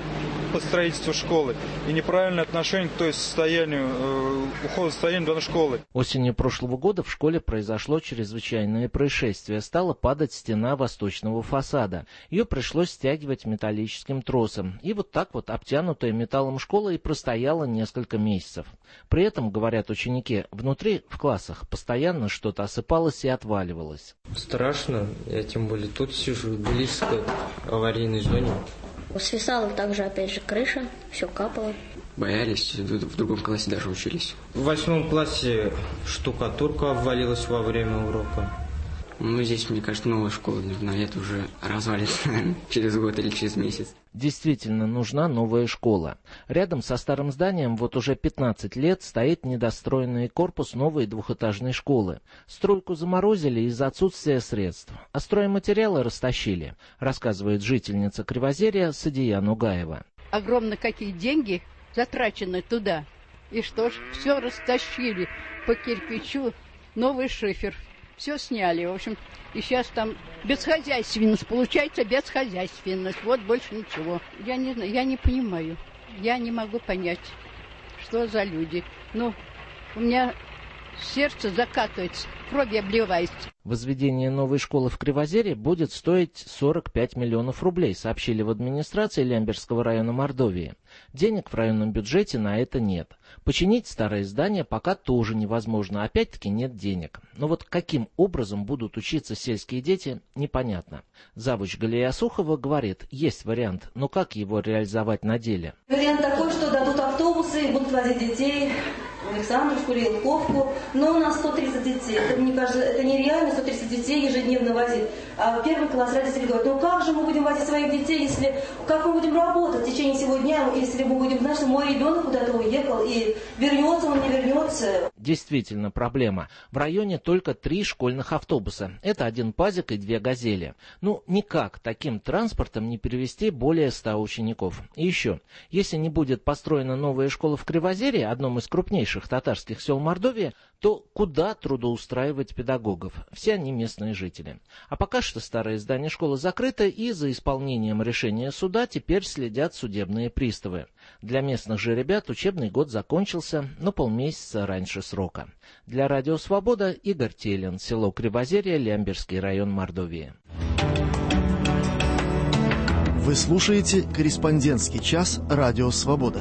по строительству школы и неправильное отношение к той состоянию, э, ухода состояния данной школы. Осенью прошлого года в школе произошло чрезвычайное происшествие. Стала падать стена восточного фасада. Ее пришлось стягивать металлическим тросом. И вот так вот обтянутая металлом школа и простояла несколько месяцев. При этом, говорят ученики, внутри в классах постоянно что-то осыпалось и отваливалось. Страшно, я тем более тут сижу, близко к аварийной зоне. Свисала также, опять же, крыша, все капало. Боялись, в другом классе даже учились. В восьмом классе штукатурка обвалилась во время урока. Ну, здесь, мне кажется, новая школа нужна, это уже развалится, наверное, через год или через месяц. Действительно нужна новая школа. Рядом со старым зданием вот уже пятнадцать лет стоит недостроенный корпус новой двухэтажной школы. Стройку заморозили из-за отсутствия средств, а стройматериалы растащили, рассказывает жительница Кривозерья Садия Нугаева. Огромно какие деньги затрачены туда. И что ж, все растащили по кирпичу, новый шифер. Все сняли, в общем, и сейчас там бесхозяйственность, получается бесхозяйственность, вот больше ничего. Я не знаю, я не понимаю, я не могу понять, что за люди. Ну, у меня сердце закатывается, кровь обливается. Возведение новой школы в Кривозерье будет стоить сорок пять миллионов рублей, сообщили в администрации Лямберского района Мордовии. Денег в районном бюджете на это нет. Починить старое здание пока тоже невозможно, опять-таки нет денег. Но вот каким образом будут учиться сельские дети, непонятно. Завуч Галия Сухова говорит, есть вариант, но как его реализовать на деле? Вариант такой, что дадут автобусы, будут возить детей в Александровку или Илковку, но у нас сто тридцать детей. Это, мне кажется, это нереально, сто тридцать детей ежедневно возить. А первый класс родители говорят, ну как же мы будем возить своих детей, если как мы будем работать в течение всего дня, если мы будем знать, что мой ребенок куда-то уехал и вернется он, не вернется. Действительно проблема. В районе только три школьных автобуса. Это один пазик и две газели. Ну, никак таким транспортом не перевезти более ста учеников. И еще, если не будет построена новая школа в Кривозерье, одном из крупнейших татарских сел Мордовии, то куда трудоустраивать педагогов? Все они местные жители. А пока что старое здание школы закрыто, и за исполнением решения суда теперь следят судебные приставы. Для местных же ребят учебный год закончился на полмесяца раньше срока. Для Радио Свобода Игорь Телин, село Кривозерье, Лямберский район Мордовии. Вы слушаете «Корреспондентский час» Радио Свобода.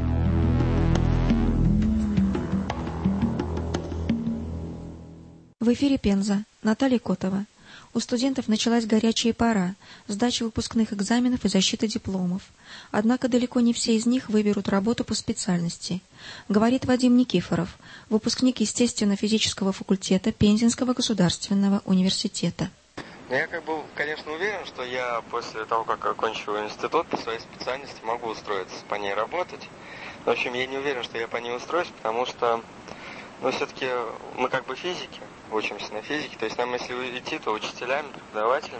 В эфире Пенза. Наталья Котова. У студентов началась горячая пора, сдача выпускных экзаменов и защита дипломов. Однако далеко не все из них выберут работу по специальности. Говорит Вадим Никифоров, выпускник естественно-физического факультета Пензенского государственного университета. Я как бы, конечно, уверен, что я после того, как окончу институт по своей специальности, могу устроиться по ней работать. В общем, я не уверен, что я по ней устроюсь, потому что, ну, все-таки мы как бы физики, учимся на физике, то есть нам, если идти, то учителями, преподавателями.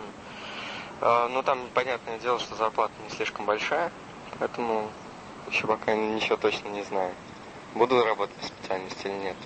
Э, ну, там, понятное дело, что зарплата не слишком большая, поэтому еще пока ничего точно не знаю, буду работать по специальности или нет.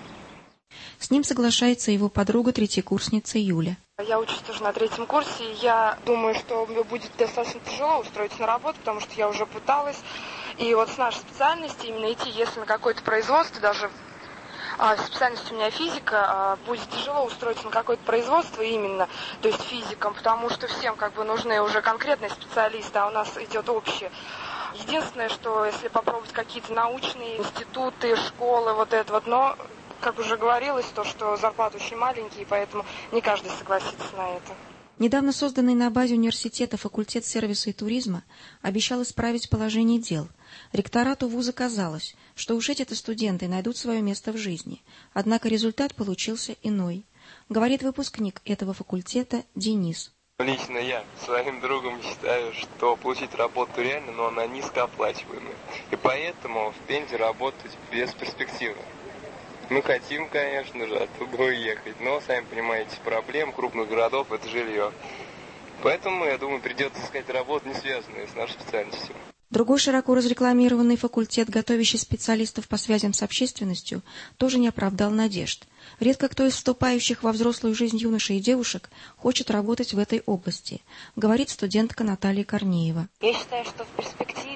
С ним соглашается его подруга, третьекурсница Юля. Я учусь тоже на третьем курсе, и я думаю, что мне будет достаточно тяжело устроиться на работу, потому что я уже пыталась. И вот с нашей специальности именно идти, если на какое-то производство, даже а, специальность у меня физика, а, будет тяжело устроиться на какое-то производство именно, то есть физикам, потому что всем как бы нужны уже конкретные специалисты, а у нас идет общее. Единственное, что если попробовать какие-то научные институты, школы, вот это вот, но, как уже говорилось, то, что зарплаты очень маленькие, поэтому не каждый согласится на это. Недавно созданный на базе университета факультет сервиса и туризма обещал исправить положение дел. Ректорату вуза казалось, что уж эти-то студенты найдут свое место в жизни. Однако результат получился иной. Говорит выпускник этого факультета Денис. Лично я своим другом считаю, что получить работу реально, но она низкооплачиваемая. И поэтому в Пензе работать бесперспективно. Мы хотим, конечно же, оттуда уехать, но, сами понимаете, проблем крупных городов – это жилье. Поэтому, я думаю, придется искать работу, не связанную с нашей специальностью. Другой широко разрекламированный факультет, готовящий специалистов по связям с общественностью, тоже не оправдал надежд. Редко кто из вступающих во взрослую жизнь юношей и девушек хочет работать в этой области, говорит студентка Наталья Корнеева. Я считаю, что в перспективе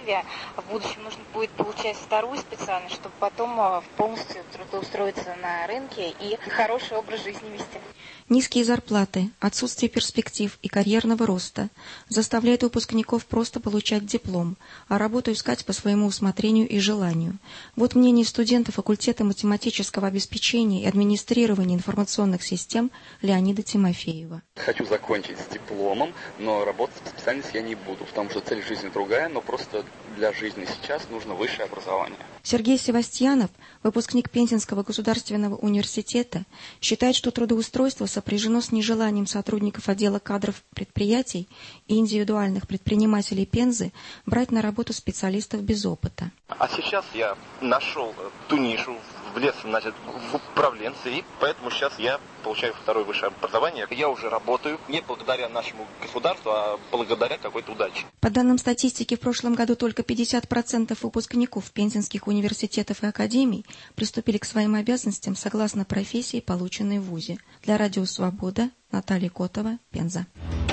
условия. В будущем нужно будет получать вторую специальность, чтобы потом полностью трудоустроиться на рынке и хороший образ жизни вести. Низкие зарплаты, отсутствие перспектив и карьерного роста заставляют выпускников просто получать диплом, а работу искать по своему усмотрению и желанию. Вот мнение студента факультета математического обеспечения и администрирования информационных систем Леонида Тимофеева. Хочу закончить с дипломом, но работать по специальности я не буду, потому что цель жизни другая, но просто для жизни сейчас нужно высшее образование. Сергей Севастьянов, выпускник Пензенского государственного университета, считает, что трудоустройство сопряжено с нежеланием сотрудников отдела кадров предприятий и индивидуальных предпринимателей Пензы брать на работу специалистов без опыта. А сейчас я нашел ту нишу, влез, значит, в управленцы, и поэтому сейчас я получаю второе высшее образование. Я уже работаю не благодаря нашему государству, а благодаря какой-то удаче. По данным статистики, в прошлом году только пятьдесят процентов выпускников пензенских университетов и академий приступили к своим обязанностям согласно профессии, полученной в вузе. Для Радио Свобода, Наталья Котова, Пенза.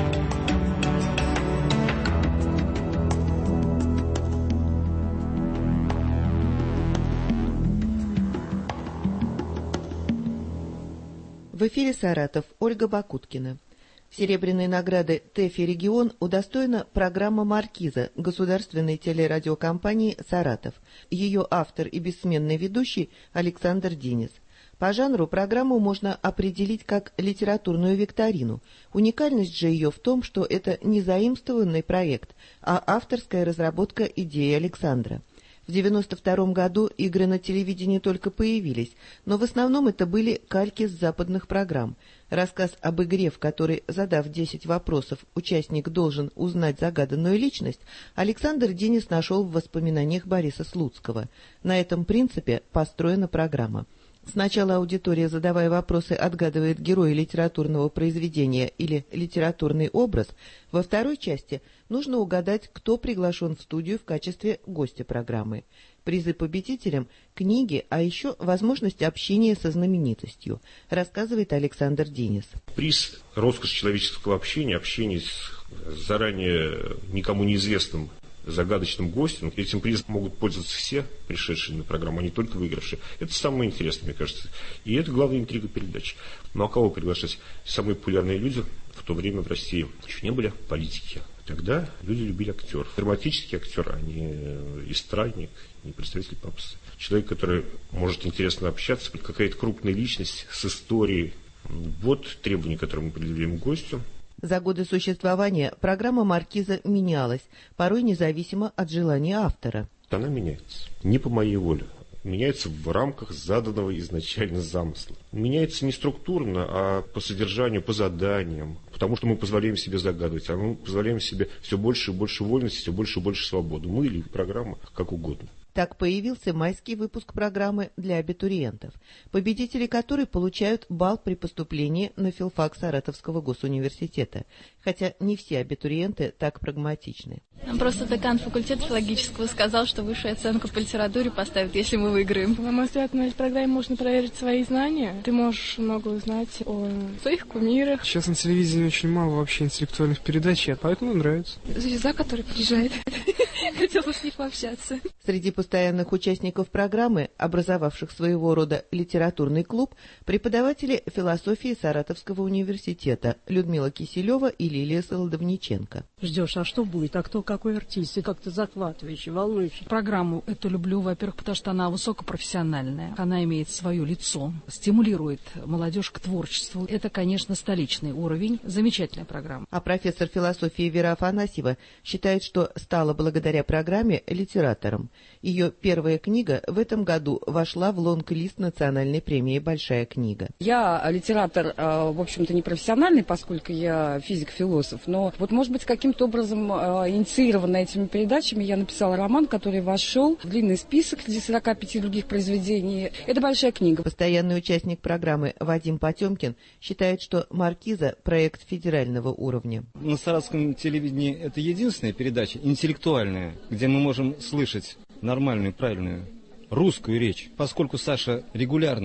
В эфире «Саратов», Ольга Бакуткина. Серебряной награды ТЭФИ «Регион» удостоена программа «Маркиза» государственной телерадиокомпании «Саратов». Ее автор и бессменный ведущий Александр Динис. По жанру программу можно определить как литературную викторину. Уникальность же ее в том, что это не заимствованный проект, а авторская разработка идеи Александра. В девяносто втором году игры на телевидении только появились, но в основном это были кальки с западных программ. Рассказ об игре, в которой, задав десять вопросов, участник должен узнать загаданную личность, Александр Динис нашел в воспоминаниях Бориса Слуцкого. На этом принципе построена программа. Сначала аудитория, задавая вопросы, отгадывает героя литературного произведения или литературный образ. Во второй части нужно угадать, кто приглашен в студию в качестве гостя программы. Призы победителям – книги, а еще возможность общения со знаменитостью, рассказывает Александр Динис. Приз – роскошь человеческого общения, общение с заранее никому неизвестным загадочным гостем. Этим призом могут пользоваться все пришедшие на программу, а не только выигравшие. Это самое интересное, мне кажется. И это главная интрига передачи. Ну а кого приглашать? Самые популярные люди в то время в России еще не были политики. Тогда люди любили актеров. Драматический актер, а не эстрадник, не представитель папасы. Человек, который может интересно общаться, какая-то крупная личность с историей. Вот требования, которые мы предъявляем гостю. За годы существования программа «Маркиза» менялась, порой независимо от желания автора. Она меняется. Не по моей воле. Меняется в рамках заданного изначально замысла. Меняется не структурно, а по содержанию, по заданиям. Потому что мы позволяем себе загадывать, а мы позволяем себе все больше и больше вольности, все больше и больше свободы. Мы или программа, как угодно. Так появился майский выпуск программы для абитуриентов, победители которой получают балл при поступлении на филфак Саратовского госуниверситета. Хотя не все абитуриенты так прагматичны. Просто декан факультета филологического сказал, что высшую оценку по литературе поставят, если мы выиграем. На мой взгляд, на этой программе можно проверить свои знания. Ты можешь много узнать о своих кумирах. Сейчас на телевидении очень мало вообще интеллектуальных передач, поэтому нравится. Звезда, которая приезжает. Хотела с ней пообщаться. Среди постоянных участников программы, образовавших своего рода литературный клуб, преподаватели философии Саратовского университета Людмила Киселева и Лилия Солодовниченко. Ждешь, а что будет, а кто какой артист, и как-то захватывающий, волнующий. Программу эту люблю, во-первых, потому что она высокопрофессиональная, она имеет свое лицо, стимулирует молодежь к творчеству. Это, конечно, столичный уровень, замечательная программа. А профессор философии Вера Афанасьева считает, что стала благодаря программе литератором. Ее первая книга в этом году вошла в лонг-лист национальной премии «Большая книга». Я литератор, в общем-то, не профессиональный, поскольку я физик-философ, но вот, может быть, каким-то образом инициирована этими передачами, я написала роман, который вошел в длинный список среди сорока пяти других произведений. Это большая книга. Постоянный участник программы Вадим Потемкин считает, что «Маркиза» – проект федерального уровня. На саратовском телевидении это единственная передача интеллектуальная, где мы можем слышать нормальную, правильную русскую речь. Поскольку Саша регулярно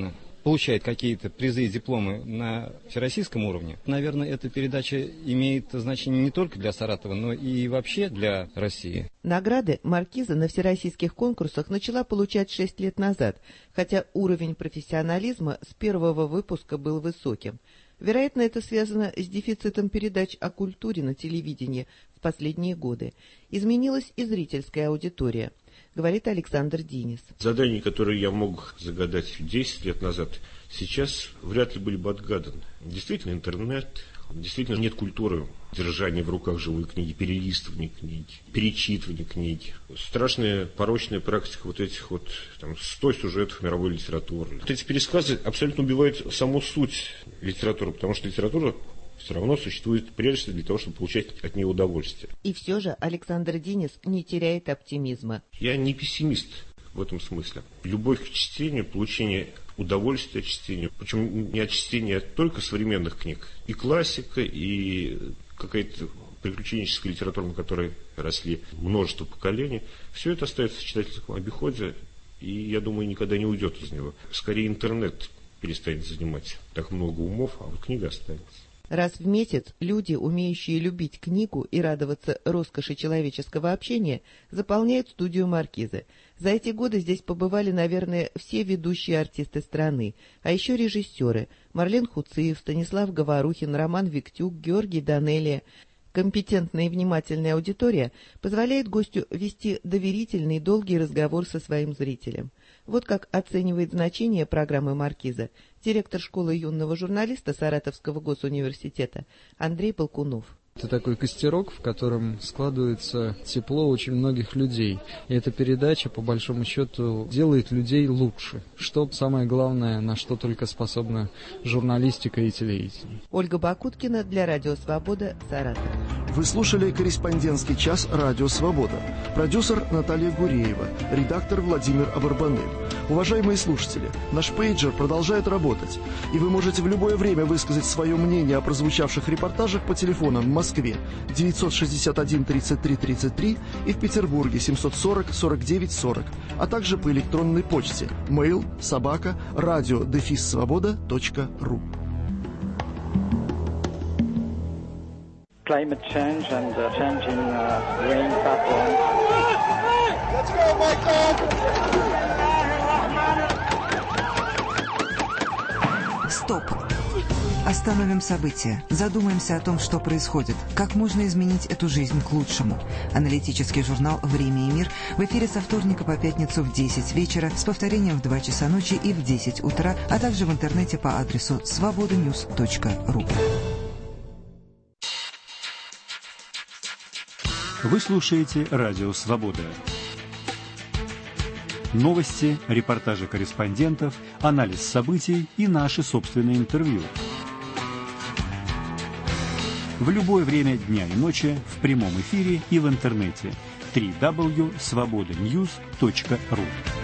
получает какие-то призы и дипломы на всероссийском уровне. Наверное, эта передача имеет значение не только для Саратова, но и вообще для России. Награды «Маркиза» на всероссийских конкурсах начала получать шесть лет назад, хотя уровень профессионализма с первого выпуска был высоким. Вероятно, это связано с дефицитом передач о культуре на телевидении в последние годы. Изменилась и зрительская аудитория, говорит Александр Динис. Задания, которые я мог загадать десять лет назад, сейчас вряд ли были бы отгаданы. Действительно, интернет, действительно нет культуры держания в руках живой книги, перелистывания книги, перечитывания книги. Страшная порочная практика вот этих вот там, сто сюжетов мировой литературы. Вот эти пересказы абсолютно убивают саму суть литературы, потому что литература все равно существует прежде всего для того, чтобы получать от нее удовольствие. И все же Александр Динис не теряет оптимизма. Я не пессимист в этом смысле. Любовь к чтению, получение удовольствия от чтения, причем не от чтения только современных книг, и классика, и какая-то приключенческая литература, на которой росли множество поколений, все это остается в читательском обиходе, и, я думаю, никогда не уйдет из него. Скорее, интернет перестанет занимать так много умов, а вот книга останется. Раз в месяц люди, умеющие любить книгу и радоваться роскоши человеческого общения, заполняют студию «Маркизы». За эти годы здесь побывали, наверное, все ведущие артисты страны, а еще режиссеры Марлен Хуциев, Станислав Говорухин, Роман Виктюк, Георгий Данелия. Компетентная и внимательная аудитория позволяет гостю вести доверительный долгий разговор со своим зрителем. Вот как оценивает значение программы «Маркиза» директор школы юного журналиста Саратовского госуниверситета Андрей Полкунов. Это такой костерок, в котором складывается тепло очень многих людей. И эта передача, по большому счету, делает людей лучше. Что самое главное, на что только способна журналистика и телевидение. Ольга Бакуткина для Радио Свобода, Саратов. Вы слушали «Корреспондентский час» Радио Свобода. Продюсер Наталья Гуреева, редактор Владимир Абарбанель. Уважаемые слушатели, наш пейджер продолжает работать, и вы можете в любое время высказать свое мнение о прозвучавших репортажах по телефонам в Москве девятьсот шестьдесят один тридцать три тридцать три и в Петербурге семьсот сорок сорок девять сорок, а также по электронной почте mail собака радио дефис свобода точка ру. Climate change and uh, changing uh, rain patterns. Let's go, Michael! Стоп! Остановим события. Задумаемся о том, что происходит. Как можно изменить эту жизнь к лучшему. Аналитический журнал «Время и мир» в эфире со вторника по пятницу в десять вечера с повторением в два часа ночи и в десять утра, а также в интернете по адресу свобода ньюс точка ру. Вы слушаете Радио Свобода. Новости, репортажи корреспондентов, анализ событий и наши собственные интервью. В любое время дня и ночи в прямом эфире и в интернете. дабл ю дабл ю дабл ю точка свобода ньюс точка ру.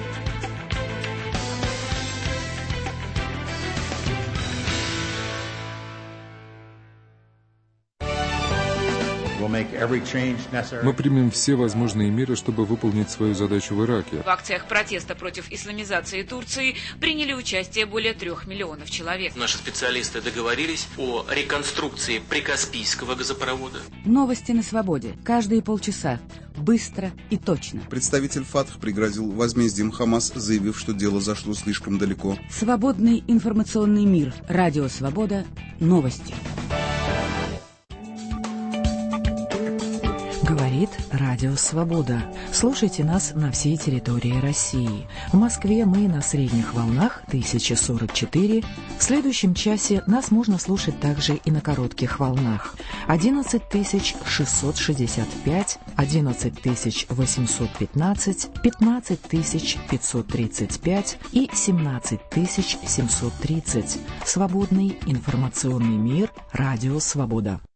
Мы примем все возможные меры, чтобы выполнить свою задачу в Ираке. В акциях протеста против исламизации Турции приняли участие более трех миллионов человек. Наши специалисты договорились о реконструкции Прикаспийского газопровода. Новости на свободе. Каждые полчаса. Быстро и точно. Представитель ФАТХ пригрозил возмездием Хамас, заявив, что дело зашло слишком далеко. Свободный информационный мир. Радио Свобода. Новости. Говорит Радио Свобода. Слушайте нас на всей территории России. В Москве мы на средних волнах тысяча сорок четыре. В следующем часе нас можно слушать также и на коротких волнах. одиннадцать тысяч шестьсот шестьдесят пять, одиннадцать тысяч восемьсот пятнадцать, пятнадцать тысяч пятьсот тридцать пять и семнадцать тысяч семьсот тридцать. Свободный информационный мир. Радио Свобода.